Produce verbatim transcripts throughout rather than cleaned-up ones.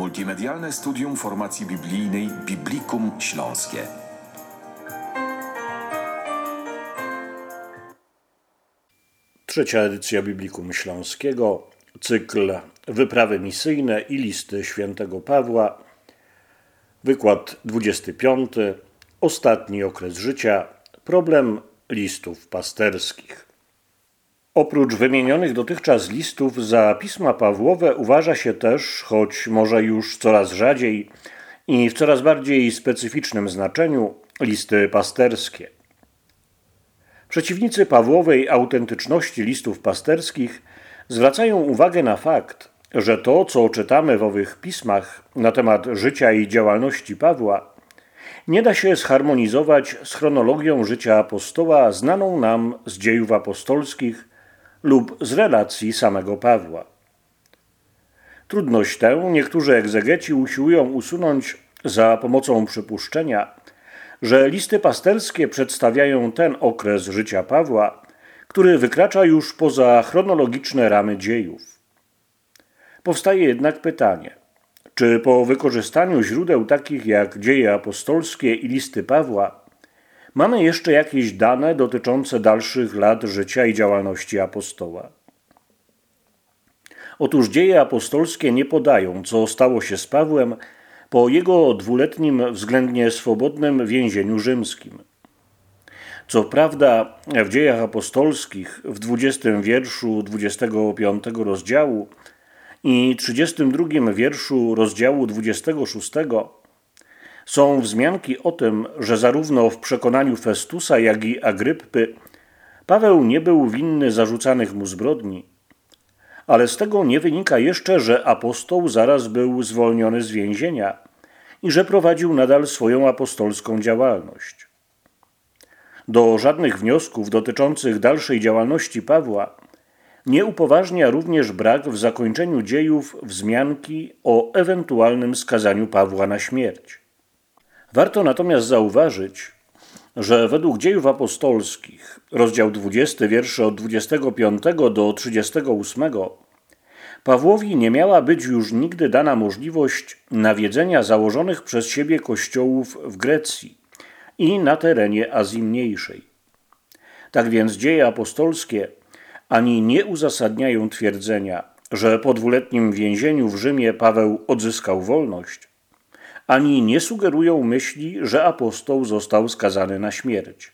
Multimedialne studium formacji biblijnej Biblikum Śląskie. Trzecia edycja Biblikum Śląskiego, cykl Wyprawy misyjne i listy świętego Pawła, wykład dwudziesty piąty, ostatni okres życia, problem listów pasterskich. Oprócz wymienionych dotychczas listów za pisma Pawłowe uważa się też, choć może już coraz rzadziej i w coraz bardziej specyficznym znaczeniu, listy pasterskie. Przeciwnicy Pawłowej autentyczności listów pasterskich zwracają uwagę na fakt, że to, co czytamy w owych pismach na temat życia i działalności Pawła, nie da się zharmonizować z chronologią życia apostoła znaną nam z dziejów apostolskich lub z relacji samego Pawła. Trudność tę niektórzy egzegeci usiłują usunąć za pomocą przypuszczenia, że listy pasterskie przedstawiają ten okres życia Pawła, który wykracza już poza chronologiczne ramy dziejów. Powstaje jednak pytanie, czy po wykorzystaniu źródeł takich jak dzieje apostolskie i listy Pawła mamy jeszcze jakieś dane dotyczące dalszych lat życia i działalności apostoła? Otóż dzieje apostolskie nie podają, co stało się z Pawłem po jego dwuletnim względnie swobodnym więzieniu rzymskim. Co prawda w dziejach apostolskich w dwudziestym wierszu dwudziestego piątego rozdziału i trzydziestym drugim wierszu rozdziału dwudziestego szóstego są wzmianki o tym, że zarówno w przekonaniu Festusa, jak i Agryppy Paweł nie był winny zarzucanych mu zbrodni, ale z tego nie wynika jeszcze, że apostoł zaraz był zwolniony z więzienia i że prowadził nadal swoją apostolską działalność. Do żadnych wniosków dotyczących dalszej działalności Pawła nie upoważnia również brak w zakończeniu dziejów wzmianki o ewentualnym skazaniu Pawła na śmierć. Warto natomiast zauważyć, że według dziejów apostolskich, rozdział dwudziesty, wiersze od dwudziestego piątego do trzydziestego ósmego, Pawłowi nie miała być już nigdy dana możliwość nawiedzenia założonych przez siebie kościołów w Grecji i na terenie Azji Mniejszej. Tak więc dzieje apostolskie ani nie uzasadniają twierdzenia, że po dwuletnim więzieniu w Rzymie Paweł odzyskał wolność, ani nie sugerują myśli, że apostoł został skazany na śmierć.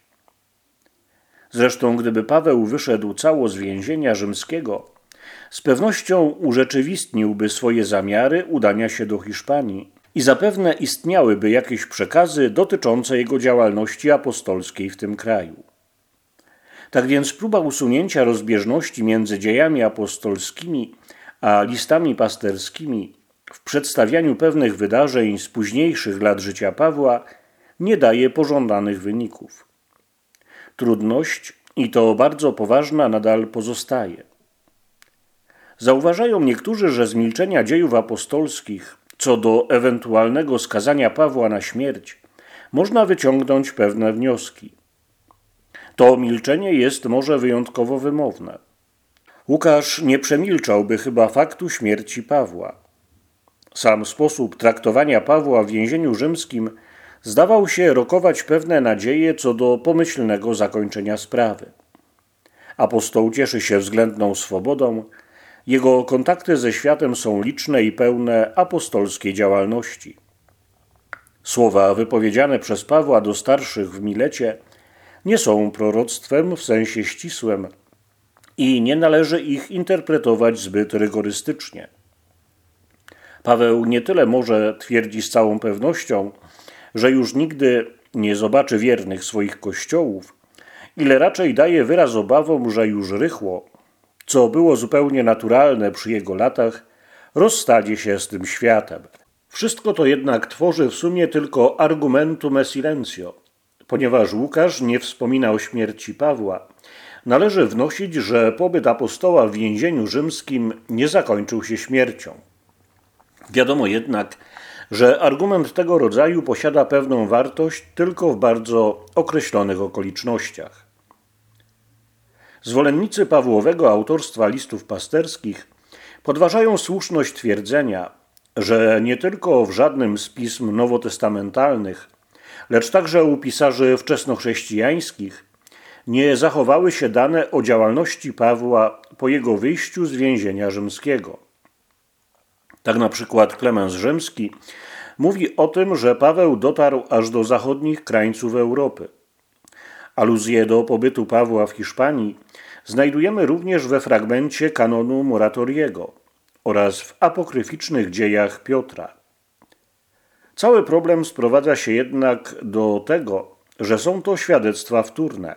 Zresztą gdyby Paweł wyszedł cało z więzienia rzymskiego, z pewnością urzeczywistniłby swoje zamiary udania się do Hiszpanii i zapewne istniałyby jakieś przekazy dotyczące jego działalności apostolskiej w tym kraju. Tak więc próba usunięcia rozbieżności między dziejami apostolskimi a listami pasterskimi w przedstawianiu pewnych wydarzeń z późniejszych lat życia Pawła nie daje pożądanych wyników. Trudność, i to bardzo poważna, nadal pozostaje. Zauważają niektórzy, że z milczenia dziejów apostolskich co do ewentualnego skazania Pawła na śmierć można wyciągnąć pewne wnioski. To milczenie jest może wyjątkowo wymowne. Łukasz nie przemilczałby chyba faktu śmierci Pawła. Sam sposób traktowania Pawła w więzieniu rzymskim zdawał się rokować pewne nadzieje co do pomyślnego zakończenia sprawy. Apostoł cieszy się względną swobodą, jego kontakty ze światem są liczne i pełne apostolskiej działalności. Słowa wypowiedziane przez Pawła do starszych w Milecie nie są proroctwem w sensie ścisłym i nie należy ich interpretować zbyt rygorystycznie. Paweł nie tyle może twierdzi z całą pewnością, że już nigdy nie zobaczy wiernych swoich kościołów, ile raczej daje wyraz obawom, że już rychło, co było zupełnie naturalne przy jego latach, rozstanie się z tym światem. Wszystko to jednak tworzy w sumie tylko argumentum e silencio. Ponieważ Łukasz nie wspomina o śmierci Pawła, należy wnosić, że pobyt apostoła w więzieniu rzymskim nie zakończył się śmiercią. Wiadomo jednak, że argument tego rodzaju posiada pewną wartość tylko w bardzo określonych okolicznościach. Zwolennicy Pawłowego autorstwa listów pasterskich podważają słuszność twierdzenia, że nie tylko w żadnym z pism nowotestamentalnych, lecz także u pisarzy wczesnochrześcijańskich nie zachowały się dane o działalności Pawła po jego wyjściu z więzienia rzymskiego. Tak na przykład Klemens Rzymski mówi o tym, że Paweł dotarł aż do zachodnich krańców Europy. Aluzje do pobytu Pawła w Hiszpanii znajdujemy również we fragmencie kanonu Moratoriego oraz w apokryficznych dziejach Piotra. Cały problem sprowadza się jednak do tego, że są to świadectwa wtórne,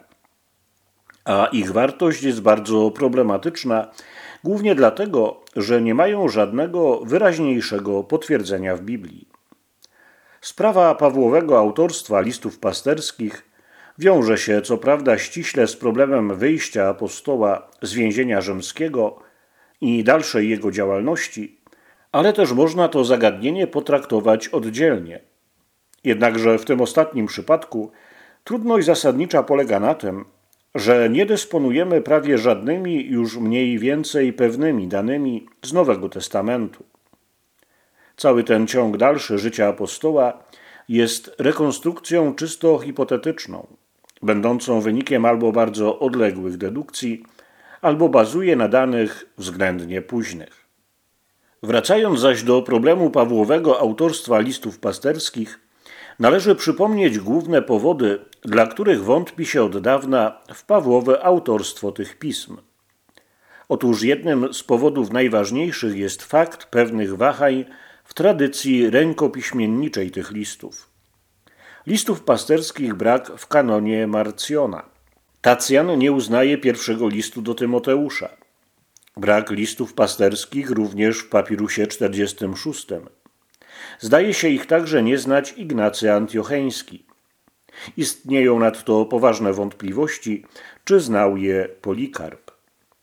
a ich wartość jest bardzo problematyczna, głównie dlatego, że nie mają żadnego wyraźniejszego potwierdzenia w Biblii. Sprawa Pawłowego autorstwa listów pasterskich wiąże się co prawda ściśle z problemem wyjścia apostoła z więzienia rzymskiego i dalszej jego działalności, ale też można to zagadnienie potraktować oddzielnie. Jednakże w tym ostatnim przypadku trudność zasadnicza polega na tym, że nie dysponujemy prawie żadnymi już mniej więcej pewnymi danymi z Nowego Testamentu. Cały ten ciąg dalszy życia apostoła jest rekonstrukcją czysto hipotetyczną, będącą wynikiem albo bardzo odległych dedukcji, albo bazuje na danych względnie późnych. Wracając zaś do problemu Pawłowego autorstwa listów pasterskich, należy przypomnieć główne powody, dla których wątpi się od dawna w Pawłowe autorstwo tych pism. Otóż jednym z powodów najważniejszych jest fakt pewnych wahań w tradycji rękopiśmienniczej tych listów. Listów pasterskich brak w kanonie Marcjona. Tacjan nie uznaje pierwszego listu do Tymoteusza. Brak listów pasterskich również w papirusie czterdziestym szóstym. Zdaje się ich także nie znać Ignacy Antiocheński. Istnieją nadto poważne wątpliwości, czy znał je Polikarp.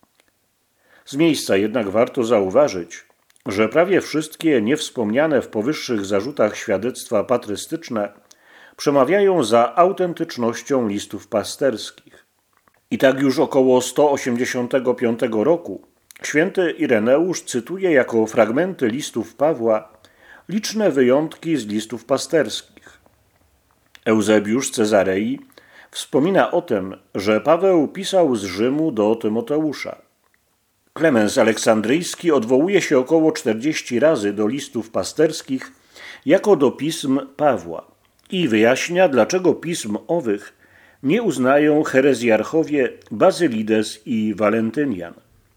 Z miejsca jednak warto zauważyć, że prawie wszystkie niewspomniane w powyższych zarzutach świadectwa patrystyczne przemawiają za autentycznością listów pasterskich. I tak już około sto osiemdziesiątego piątego roku święty Ireneusz cytuje jako fragmenty listów Pawła liczne wyjątki z listów pasterskich. Eusebiusz Cezarei wspomina o tym, że Paweł pisał z Rzymu do Tymoteusza. Klemens Aleksandryjski odwołuje się około czterdzieści razy do listów pasterskich jako do pism Pawła i wyjaśnia, dlaczego pism owych nie uznają herezjarchowie Bazylides i Walentynian.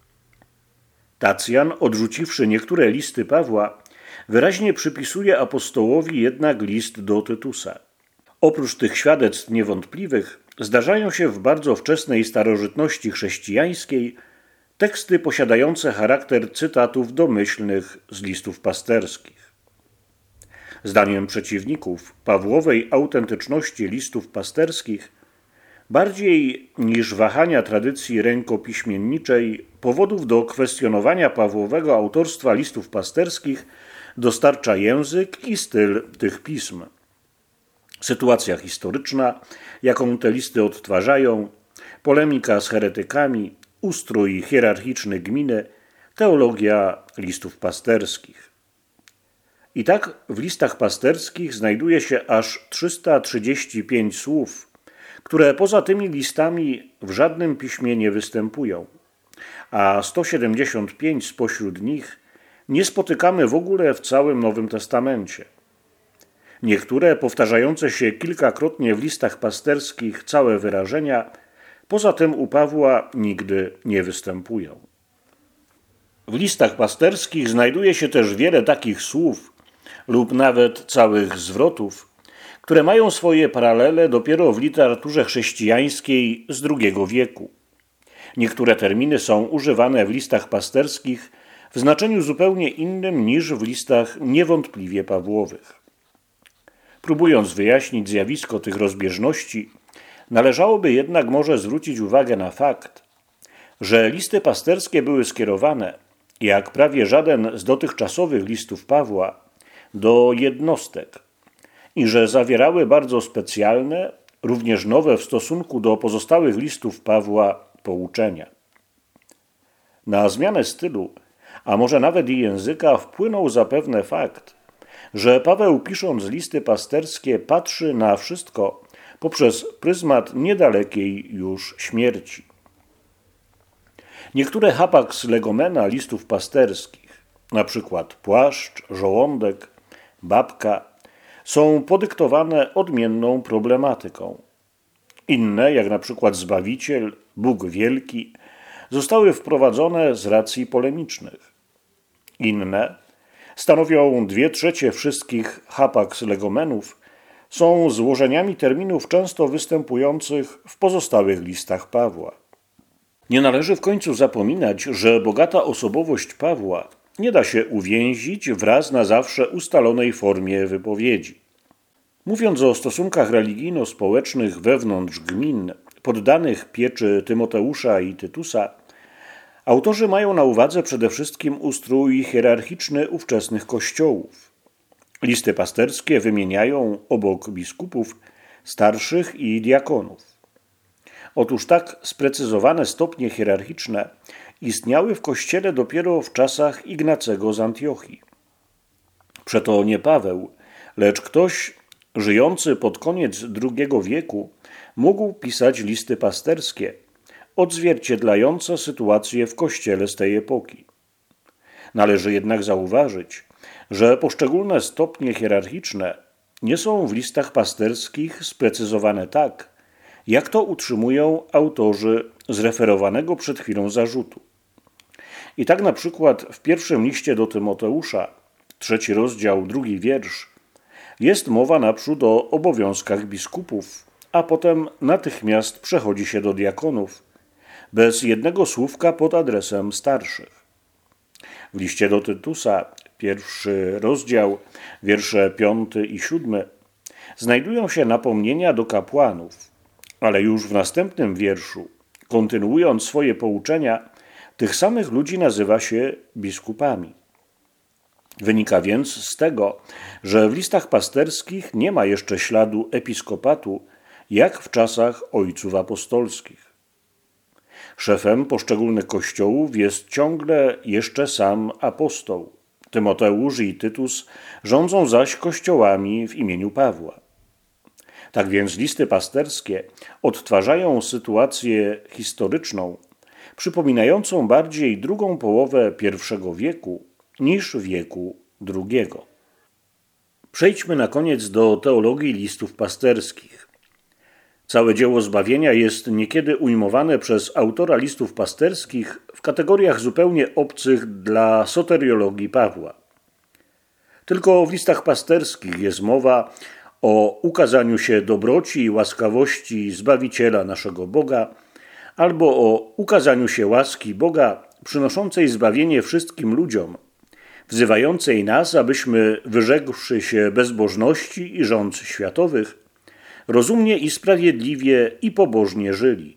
Tacjan, odrzuciwszy niektóre listy Pawła, wyraźnie przypisuje apostołowi jednak list do Tytusa. Oprócz tych świadectw niewątpliwych zdarzają się w bardzo wczesnej starożytności chrześcijańskiej teksty posiadające charakter cytatów domyślnych z listów pasterskich. Zdaniem przeciwników Pawłowej autentyczności listów pasterskich bardziej niż wahania tradycji rękopiśmienniczej powodów do kwestionowania Pawłowego autorstwa listów pasterskich dostarcza język i styl tych pism. Sytuacja historyczna, jaką te listy odtwarzają, polemika z heretykami, ustrój hierarchiczny gminy, teologia listów pasterskich. I tak w listach pasterskich znajduje się aż trzysta trzydzieści pięć słów, które poza tymi listami w żadnym piśmie nie występują, a sto siedemdziesiąt pięć spośród nich nie spotykamy w ogóle w całym Nowym Testamencie. Niektóre powtarzające się kilkakrotnie w listach pasterskich całe wyrażenia poza tym u Pawła nigdy nie występują. W listach pasterskich znajduje się też wiele takich słów lub nawet całych zwrotów, które mają swoje paralele dopiero w literaturze chrześcijańskiej z drugiego wieku. Niektóre terminy są używane w listach pasterskich w znaczeniu zupełnie innym niż w listach niewątpliwie Pawłowych. Próbując wyjaśnić zjawisko tych rozbieżności, należałoby jednak może zwrócić uwagę na fakt, że listy pasterskie były skierowane, jak prawie żaden z dotychczasowych listów Pawła, do jednostek i że zawierały bardzo specjalne, również nowe w stosunku do pozostałych listów Pawła, pouczenia. Na zmianę stylu a może nawet i języka, wpłynął zapewne fakt, że Paweł, pisząc listy pasterskie, patrzy na wszystko poprzez pryzmat niedalekiej już śmierci. Niektóre hapax legomena listów pasterskich, na przykład płaszcz, żołądek, babka, są podyktowane odmienną problematyką. Inne, jak na przykład Zbawiciel, Bóg Wielki, zostały wprowadzone z racji polemicznych. Inne, stanowią dwie trzecie wszystkich hapax legomenów, są złożeniami terminów często występujących w pozostałych listach Pawła. Nie należy w końcu zapominać, że bogata osobowość Pawła nie da się uwięzić w raz na zawsze ustalonej formie wypowiedzi. Mówiąc o stosunkach religijno-społecznych wewnątrz gmin poddanych pieczy Tymoteusza i Tytusa, autorzy mają na uwadze przede wszystkim ustrój hierarchiczny ówczesnych kościołów. Listy pasterskie wymieniają obok biskupów starszych i diakonów. Otóż tak sprecyzowane stopnie hierarchiczne istniały w Kościele dopiero w czasach Ignacego z Antiochii. Przeto nie Paweł, lecz ktoś żyjący pod koniec drugiego wieku mógł pisać listy pasterskie, odzwierciedlające sytuację w Kościele z tej epoki. Należy jednak zauważyć, że poszczególne stopnie hierarchiczne nie są w listach pasterskich sprecyzowane tak, jak to utrzymują autorzy zreferowanego przed chwilą zarzutu. I tak na przykład w pierwszym liście do Tymoteusza, trzeci rozdział, drugi wiersz, jest mowa naprzód o obowiązkach biskupów, a potem natychmiast przechodzi się do diakonów, bez jednego słówka pod adresem starszych. W liście do Tytusa, pierwszy rozdział, wiersze piąty i siódmy, znajdują się napomnienia do kapłanów, ale już w następnym wierszu, kontynuując swoje pouczenia, tych samych ludzi nazywa się biskupami. Wynika więc z tego, że w listach pasterskich nie ma jeszcze śladu episkopatu, jak w czasach ojców apostolskich. Szefem poszczególnych kościołów jest ciągle jeszcze sam apostoł. Tymoteusz i Tytus rządzą zaś kościołami w imieniu Pawła. Tak więc listy pasterskie odtwarzają sytuację historyczną, przypominającą bardziej drugą połowę pierwszego wieku niż wieku drugiego. Przejdźmy na koniec do teologii listów pasterskich. Całe dzieło zbawienia jest niekiedy ujmowane przez autora listów pasterskich w kategoriach zupełnie obcych dla soteriologii Pawła. Tylko w listach pasterskich jest mowa o ukazaniu się dobroci i łaskawości Zbawiciela naszego Boga, albo o ukazaniu się łaski Boga przynoszącej zbawienie wszystkim ludziom, wzywającej nas, abyśmy, wyrzekłszy się bezbożności i rządz światowych, rozumnie i sprawiedliwie i pobożnie żyli.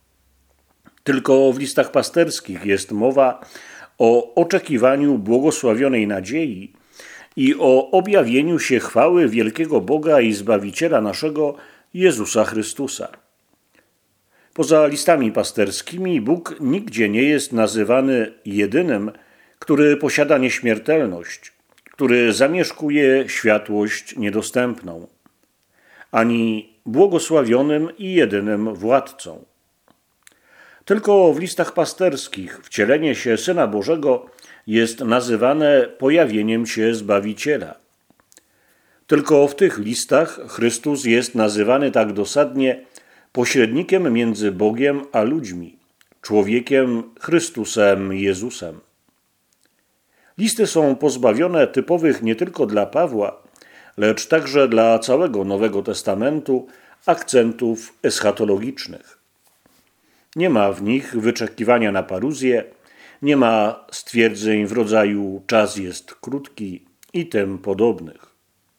Tylko w listach pasterskich jest mowa o oczekiwaniu błogosławionej nadziei i o objawieniu się chwały wielkiego Boga i Zbawiciela naszego Jezusa Chrystusa. Poza listami pasterskimi Bóg nigdzie nie jest nazywany jedynym, który posiada nieśmiertelność, który zamieszkuje światłość niedostępną, ani błogosławionym i jedynym władcą. Tylko w listach pasterskich wcielenie się Syna Bożego jest nazywane pojawieniem się Zbawiciela. Tylko w tych listach Chrystus jest nazywany tak dosadnie pośrednikiem między Bogiem a ludźmi, człowiekiem Chrystusem Jezusem. Listy są pozbawione typowych nie tylko dla Pawła, lecz także dla całego Nowego Testamentu akcentów eschatologicznych. Nie ma w nich wyczekiwania na paruzję, nie ma stwierdzeń w rodzaju czas jest krótki i tym podobnych.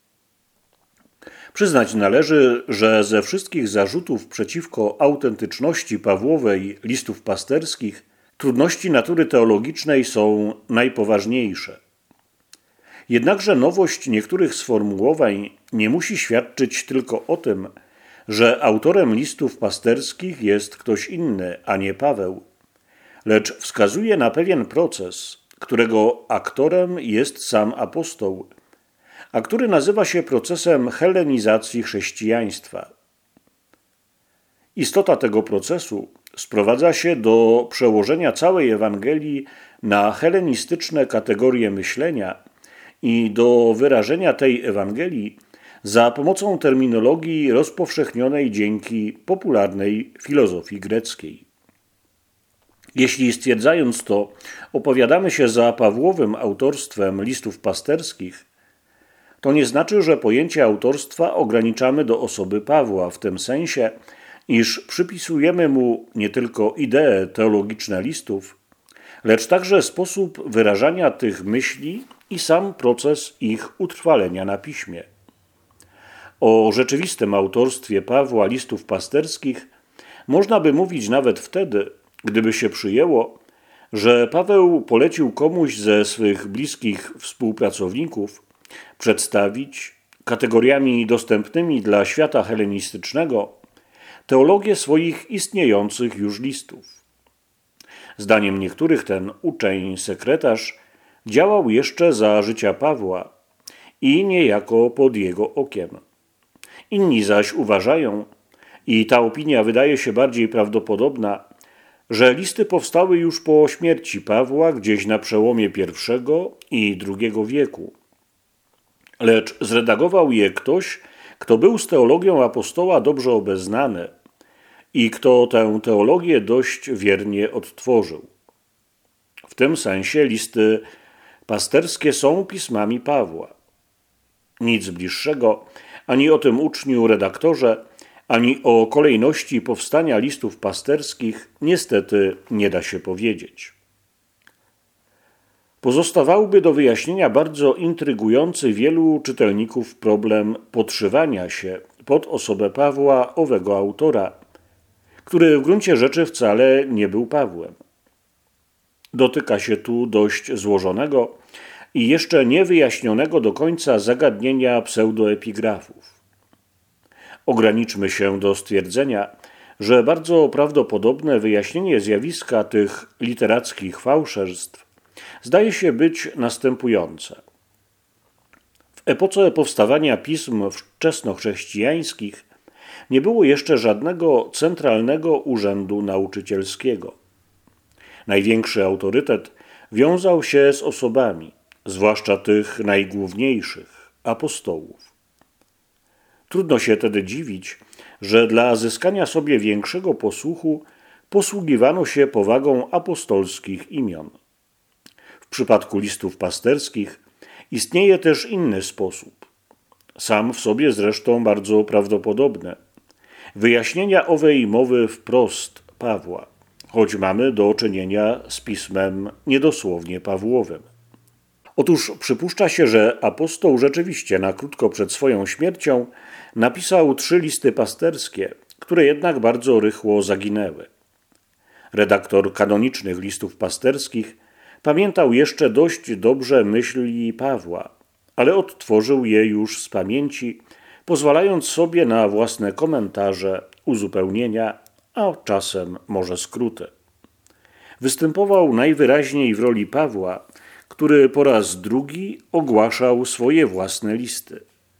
Przyznać należy, że ze wszystkich zarzutów przeciwko autentyczności Pawłowej listów pasterskich trudności natury teologicznej są najpoważniejsze. Jednakże nowość niektórych sformułowań nie musi świadczyć tylko o tym, że autorem listów pasterskich jest ktoś inny, a nie Paweł, lecz wskazuje na pewien proces, którego aktorem jest sam apostoł, a który nazywa się procesem helenizacji chrześcijaństwa. Istota tego procesu sprowadza się do przełożenia całej Ewangelii na helenistyczne kategorie myślenia i do wyrażenia tej Ewangelii za pomocą terminologii rozpowszechnionej dzięki popularnej filozofii greckiej. Jeśli stwierdzając to opowiadamy się za Pawłowym autorstwem listów pasterskich, to nie znaczy, że pojęcie autorstwa ograniczamy do osoby Pawła w tym sensie, iż przypisujemy mu nie tylko idee teologiczne listów, lecz także sposób wyrażania tych myśli i sam proces ich utrwalenia na piśmie. O rzeczywistym autorstwie Pawła listów pasterskich można by mówić nawet wtedy, gdyby się przyjęło, że Paweł polecił komuś ze swych bliskich współpracowników przedstawić kategoriami dostępnymi dla świata helenistycznego teologię swoich istniejących już listów. Zdaniem niektórych ten uczeń, sekretarz działał jeszcze za życia Pawła i niejako pod jego okiem. Inni zaś uważają, i ta opinia wydaje się bardziej prawdopodobna, że listy powstały już po śmierci Pawła gdzieś na przełomie pierwszego i drugiego wieku. Lecz zredagował je ktoś, kto był z teologią apostoła dobrze obeznany i kto tę teologię dość wiernie odtworzył. W tym sensie listy pasterskie są pismami Pawła. Nic bliższego ani o tym uczniu redaktorze, ani o kolejności powstania listów pasterskich niestety nie da się powiedzieć. Pozostawałby do wyjaśnienia bardzo intrygujący wielu czytelników problem podszywania się pod osobę Pawła owego autora, który w gruncie rzeczy wcale nie był Pawłem. Dotyka się tu dość złożonego i jeszcze niewyjaśnionego do końca zagadnienia pseudoepigrafów. Ograniczmy się do stwierdzenia, że bardzo prawdopodobne wyjaśnienie zjawiska tych literackich fałszerstw zdaje się być następujące. W epoce powstawania pism wczesnochrześcijańskich nie było jeszcze żadnego centralnego urzędu nauczycielskiego. Największy autorytet wiązał się z osobami, zwłaszcza tych najgłówniejszych, apostołów. Trudno się tedy dziwić, że dla zyskania sobie większego posłuchu posługiwano się powagą apostolskich imion. W przypadku listów pasterskich istnieje też inny sposób, sam w sobie zresztą bardzo prawdopodobny, wyjaśnienia owej mowy wprost Pawła, choć mamy do czynienia z pismem niedosłownie Pawłowym. Otóż przypuszcza się, że apostoł rzeczywiście na krótko przed swoją śmiercią napisał trzy listy pasterskie, które jednak bardzo rychło zaginęły. Redaktor kanonicznych listów pasterskich pamiętał jeszcze dość dobrze myśli Pawła, ale odtworzył je już z pamięci, pozwalając sobie na własne komentarze, uzupełnienia, a czasem może skróty. Występował najwyraźniej w roli Pawła, który po raz drugi ogłaszał swoje własne listy.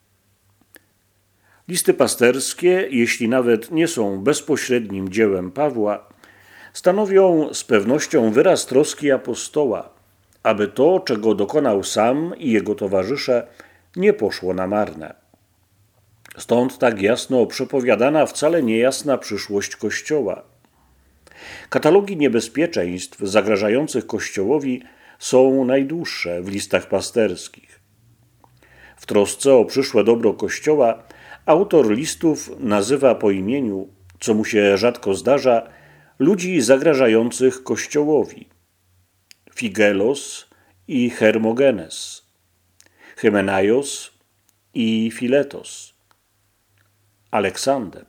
Listy pasterskie, jeśli nawet nie są bezpośrednim dziełem Pawła, stanowią z pewnością wyraz troski apostoła, aby to, czego dokonał sam i jego towarzysze, nie poszło na marne. Stąd tak jasno przepowiadana wcale niejasna przyszłość Kościoła. Katalogi niebezpieczeństw zagrażających Kościołowi są najdłuższe w listach pasterskich. W trosce o przyszłe dobro Kościoła autor listów nazywa po imieniu, co mu się rzadko zdarza, ludzi zagrażających Kościołowi. Figelos i Hermogenes, Hymenaios i Filetos, Aleksander.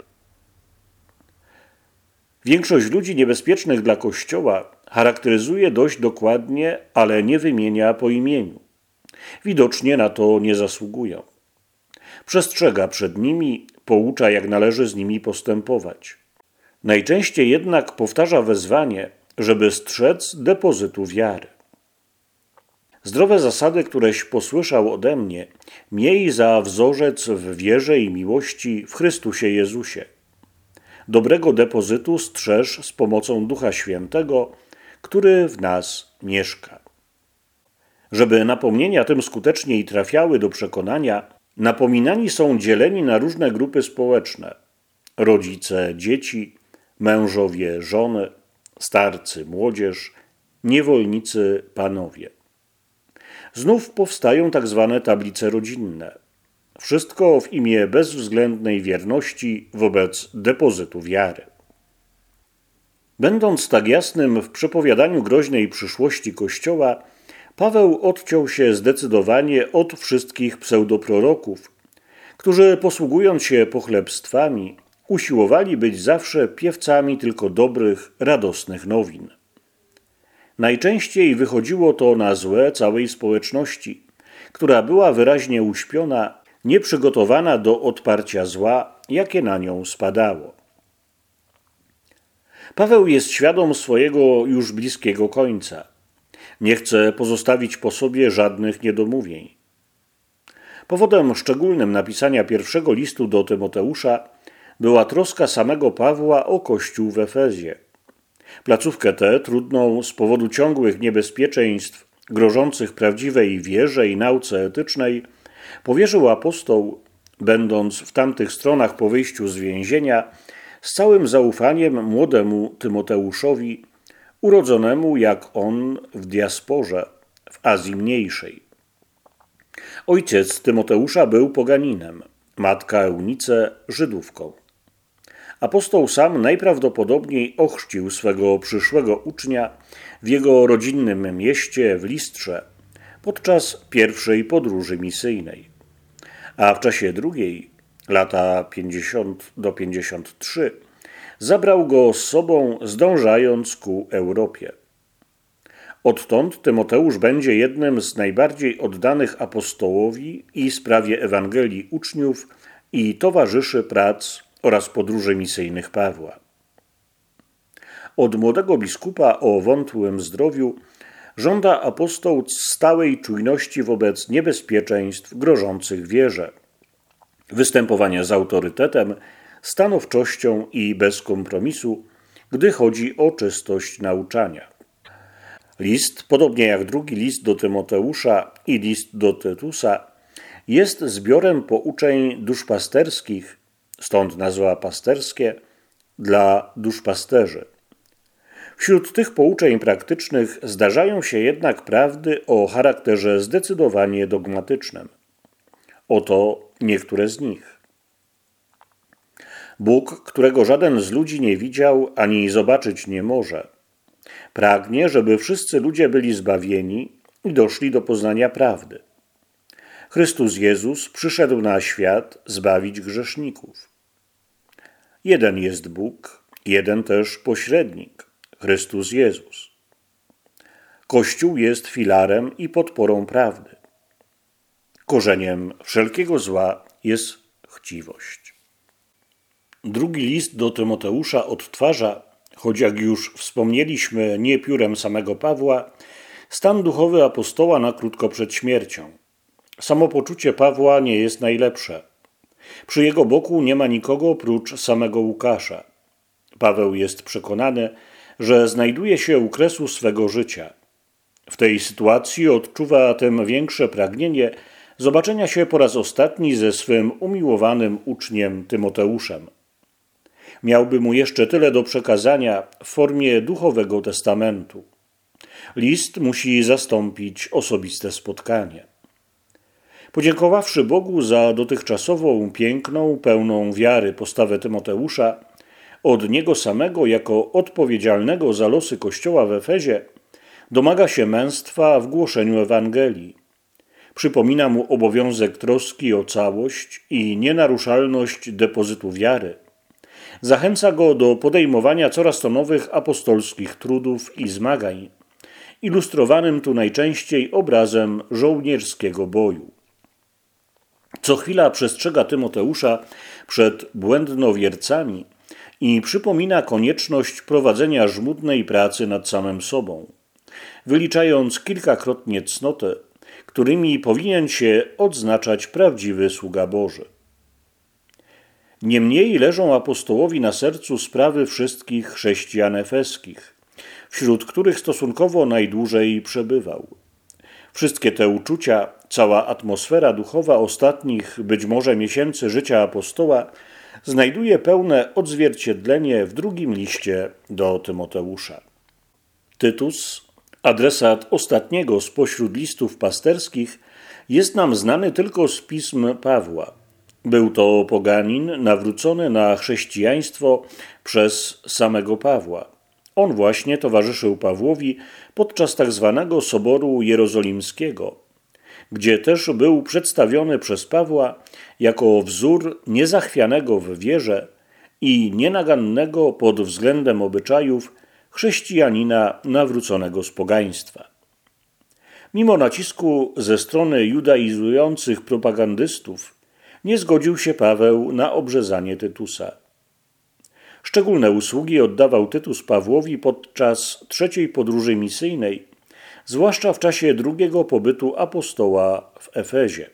Większość ludzi niebezpiecznych dla Kościoła charakteryzuje dość dokładnie, ale nie wymienia po imieniu. Widocznie na to nie zasługują. Przestrzega przed nimi, poucza, jak należy z nimi postępować. Najczęściej jednak powtarza wezwanie, żeby strzec depozytu wiary. Zdrowe zasady, któreś posłyszał ode mnie, miej za wzorzec w wierze i miłości w Chrystusie Jezusie. Dobrego depozytu strzeż z pomocą Ducha Świętego, który w nas mieszka. Żeby napomnienia tym skuteczniej trafiały do przekonania, napominani są dzieleni na różne grupy społeczne: rodzice, dzieci, mężowie, żony, starcy, młodzież, niewolnicy, panowie. Znów powstają tak zwane tablice rodzinne. Wszystko w imię bezwzględnej wierności wobec depozytu wiary. Będąc tak jasnym w przepowiadaniu groźnej przyszłości Kościoła, Paweł odciął się zdecydowanie od wszystkich pseudoproroków, którzy posługując się pochlebstwami, usiłowali być zawsze piewcami tylko dobrych, radosnych nowin. Najczęściej wychodziło to na złe całej społeczności, która była wyraźnie uśpiona, nieprzygotowana do odparcia zła, jakie na nią spadało. Paweł jest świadom swojego już bliskiego końca. Nie chce pozostawić po sobie żadnych niedomówień. Powodem szczególnym napisania pierwszego listu do Tymoteusza była troska samego Pawła o Kościół w Efezie. Placówkę tę, trudną z powodu ciągłych niebezpieczeństw grożących prawdziwej wierze i nauce etycznej, powierzył apostoł, będąc w tamtych stronach po wyjściu z więzienia, z całym zaufaniem młodemu Tymoteuszowi, urodzonemu jak on w diasporze, w Azji Mniejszej. Ojciec Tymoteusza był poganinem, matka Eunice Żydówką. Apostoł sam najprawdopodobniej ochrzcił swego przyszłego ucznia w jego rodzinnym mieście w Listrze podczas pierwszej podróży misyjnej, a w czasie drugiej, lata pięćdziesiąt do pięćdziesiąt trzy, zabrał go z sobą, zdążając ku Europie. Odtąd Tymoteusz będzie jednym z najbardziej oddanych apostołowi i sprawie Ewangelii uczniów i towarzyszy prac oraz podróży misyjnych Pawła. Od młodego biskupa o wątłym zdrowiu żąda apostoł stałej czujności wobec niebezpieczeństw grożących wierze, występowania z autorytetem, stanowczością i bez kompromisu, gdy chodzi o czystość nauczania. List, podobnie jak drugi list do Tymoteusza i list do Tytusa, jest zbiorem pouczeń duszpasterskich, stąd nazwa pasterskie, dla duszpasterzy. Wśród tych pouczeń praktycznych zdarzają się jednak prawdy o charakterze zdecydowanie dogmatycznym. Oto niektóre z nich. Bóg, którego żaden z ludzi nie widział ani zobaczyć nie może, pragnie, żeby wszyscy ludzie byli zbawieni i doszli do poznania prawdy. Chrystus Jezus przyszedł na świat zbawić grzeszników. Jeden jest Bóg, jeden też pośrednik, Chrystus Jezus. Kościół jest filarem i podporą prawdy. Korzeniem wszelkiego zła jest chciwość. Drugi list do Tymoteusza odtwarza, choć jak już wspomnieliśmy, nie piórem samego Pawła, stan duchowy apostoła na krótko przed śmiercią. Samopoczucie Pawła nie jest najlepsze. Przy jego boku nie ma nikogo prócz samego Łukasza. Paweł jest przekonany, że znajduje się u kresu swego życia. W tej sytuacji odczuwa tym większe pragnienie zobaczenia się po raz ostatni ze swym umiłowanym uczniem Tymoteuszem. Miałby mu jeszcze tyle do przekazania w formie duchowego testamentu. List musi zastąpić osobiste spotkanie. Podziękowawszy Bogu za dotychczasową, piękną, pełną wiary postawę Tymoteusza, od niego samego jako odpowiedzialnego za losy Kościoła w Efezie domaga się męstwa w głoszeniu Ewangelii. Przypomina mu obowiązek troski o całość i nienaruszalność depozytu wiary. Zachęca go do podejmowania coraz to nowych apostolskich trudów i zmagań, ilustrowanym tu najczęściej obrazem żołnierskiego boju. Co chwila przestrzega Tymoteusza przed błędnowiercami i przypomina konieczność prowadzenia żmudnej pracy nad samym sobą, wyliczając kilkakrotnie cnoty, którymi powinien się odznaczać prawdziwy sługa Boży. Niemniej leżą apostołowi na sercu sprawy wszystkich chrześcijan efeskich, wśród których stosunkowo najdłużej przebywał. Wszystkie te uczucia, cała atmosfera duchowa ostatnich, być może miesięcy życia apostoła, znajduje pełne odzwierciedlenie w drugim liście do Tymoteusza. Tytus, adresat ostatniego spośród listów pasterskich, jest nam znany tylko z pism Pawła. Był to poganin nawrócony na chrześcijaństwo przez samego Pawła. On właśnie towarzyszył Pawłowi podczas tak zwanego Soboru Jerozolimskiego, gdzie też był przedstawiony przez Pawła jako wzór niezachwianego w wierze i nienagannego pod względem obyczajów chrześcijanina nawróconego z pogaństwa. Mimo nacisku ze strony judaizujących propagandystów nie zgodził się Paweł na obrzezanie Tytusa. Szczególne usługi oddawał Tytus Pawłowi podczas trzeciej podróży misyjnej, zwłaszcza w czasie drugiego pobytu apostoła w Efezie.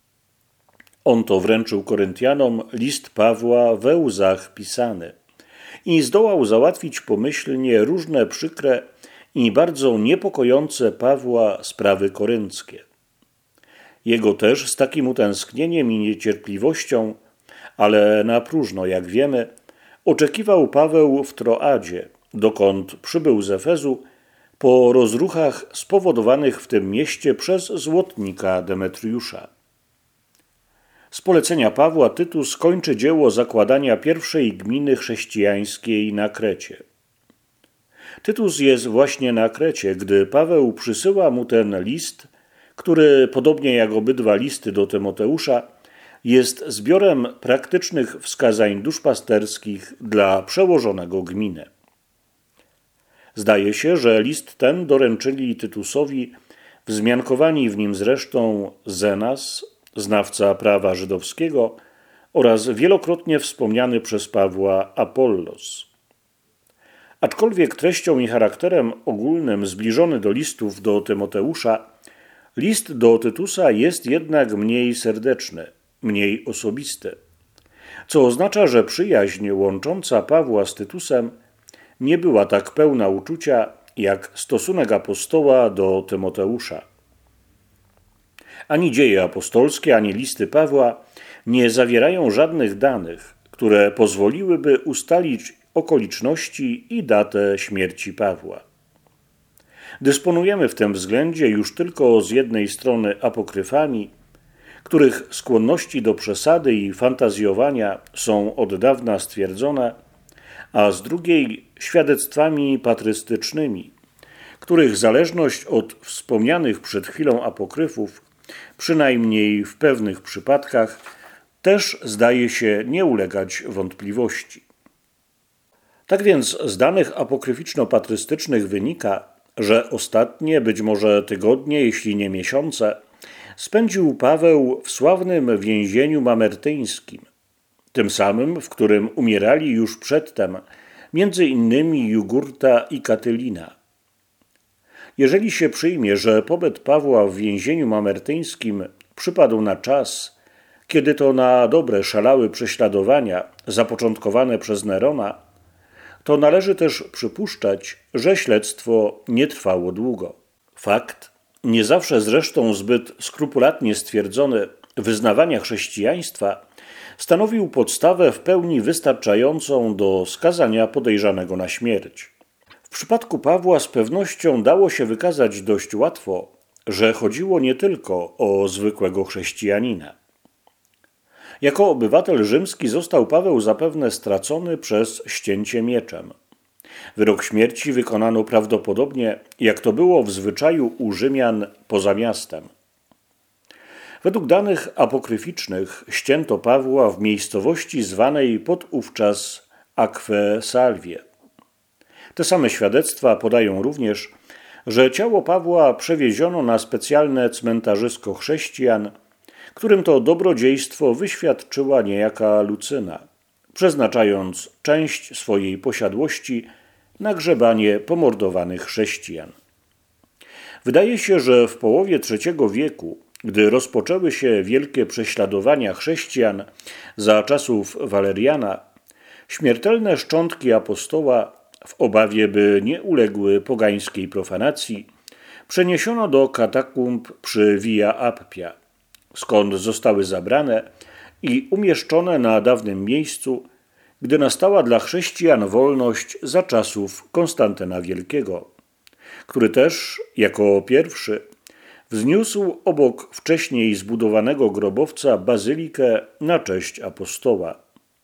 On to wręczył Koryntianom list Pawła we łzach pisany i zdołał załatwić pomyślnie różne przykre i bardzo niepokojące Pawła sprawy korynckie. Jego też z takim utęsknieniem i niecierpliwością, ale na próżno, jak wiemy, oczekiwał Paweł w Troadzie, dokąd przybył z Efezu po rozruchach spowodowanych w tym mieście przez złotnika Demetriusza. Z polecenia Pawła Tytus kończy dzieło zakładania pierwszej gminy chrześcijańskiej na Krecie. Tytus jest właśnie na Krecie, gdy Paweł przysyła mu ten list, który, podobnie jak obydwa listy do Tymoteusza, jest zbiorem praktycznych wskazań duszpasterskich dla przełożonego gminy. Zdaje się, że list ten doręczyli Tytusowi wzmiankowani w nim zresztą Zenas, znawca prawa żydowskiego, oraz wielokrotnie wspomniany przez Pawła Apollos. Aczkolwiek treścią i charakterem ogólnym zbliżony do listów do Tymoteusza, list do Tytusa jest jednak mniej serdeczny, mniej osobisty, co oznacza, że przyjaźń łącząca Pawła z Tytusem nie była tak pełna uczucia jak stosunek apostoła do Tymoteusza. Ani dzieje apostolskie, ani listy Pawła nie zawierają żadnych danych, które pozwoliłyby ustalić okoliczności i datę śmierci Pawła. Dysponujemy w tym względzie już tylko z jednej strony apokryfami, których skłonności do przesady i fantazjowania są od dawna stwierdzone, a z drugiej świadectwami patrystycznymi, których zależność od wspomnianych przed chwilą apokryfów, przynajmniej w pewnych przypadkach, też zdaje się nie ulegać wątpliwości. Tak więc z danych apokryficzno-patrystycznych wynika, że ostatnie, być może tygodnie, jeśli nie miesiące, spędził Paweł w sławnym więzieniu mamertyńskim, tym samym, w którym umierali już przedtem między innymi Jugurta i Katylina. Jeżeli się przyjmie, że pobyt Pawła w więzieniu mamertyńskim przypadł na czas, kiedy to na dobre szalały prześladowania zapoczątkowane przez Nerona, to należy też przypuszczać, że śledztwo nie trwało długo. Fakt, nie zawsze zresztą zbyt skrupulatnie stwierdzony, wyznawania chrześcijaństwa stanowił podstawę w pełni wystarczającą do skazania podejrzanego na śmierć. W przypadku Pawła z pewnością dało się wykazać dość łatwo, że chodziło nie tylko o zwykłego chrześcijanina. Jako obywatel rzymski został Paweł zapewne stracony przez ścięcie mieczem. Wyrok śmierci wykonano prawdopodobnie, jak to było w zwyczaju u Rzymian, poza miastem. Według danych apokryficznych ścięto Pawła w miejscowości zwanej podówczas Aquae Salviae. Te same świadectwa podają również, że ciało Pawła przewieziono na specjalne cmentarzysko chrześcijan, którym to dobrodziejstwo wyświadczyła niejaka Lucyna, przeznaczając część swojej posiadłości na grzebanie pomordowanych chrześcijan. Wydaje się, że w połowie trzeciego wieku, gdy rozpoczęły się wielkie prześladowania chrześcijan za czasów Waleriana, śmiertelne szczątki apostoła, w obawie by nie uległy pogańskiej profanacji, przeniesiono do katakumb przy Via Appia, skąd zostały zabrane i umieszczone na dawnym miejscu, gdy nastała dla chrześcijan wolność za czasów Konstantyna Wielkiego, który też, jako pierwszy, wzniósł obok wcześniej zbudowanego grobowca bazylikę na cześć apostoła.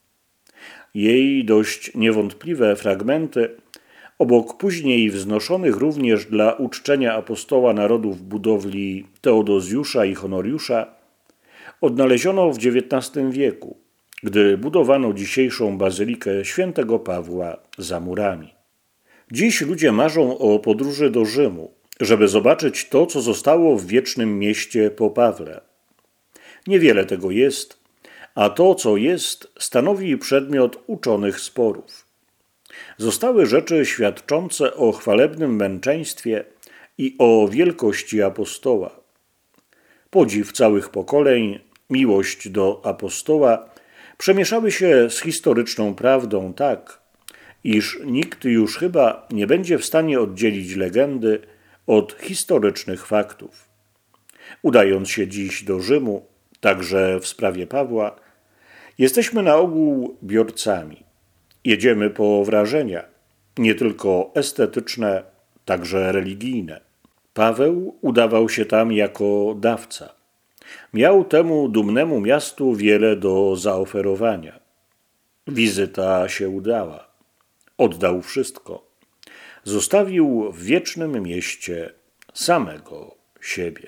Jej dość niewątpliwe fragmenty, obok później wznoszonych również dla uczczenia apostoła narodów budowli Teodozjusza i Honoriusza, odnaleziono w dziewiętnastym wieku, gdy budowano dzisiejszą bazylikę świętego Pawła za murami. Dziś ludzie marzą o podróży do Rzymu, żeby zobaczyć to, co zostało w wiecznym mieście po Pawle. Niewiele tego jest, a to, co jest, stanowi przedmiot uczonych sporów. Zostały rzeczy świadczące o chwalebnym męczeństwie i o wielkości apostoła. Podziw całych pokoleń, miłość do apostoła przemieszały się z historyczną prawdą tak, iż nikt już chyba nie będzie w stanie oddzielić legendy od historycznych faktów. Udając się dziś do Rzymu, także w sprawie Pawła, jesteśmy na ogół biorcami. Jedziemy po wrażenia, nie tylko estetyczne, także religijne. Paweł udawał się tam jako dawca. Miał temu dumnemu miastu wiele do zaoferowania. Wizyta się udała. Oddał wszystko. Zostawił w wiecznym mieście samego siebie.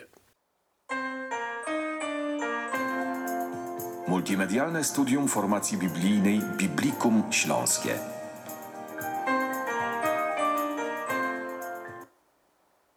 Multimedialne studium formacji biblijnej Biblikum Śląskie.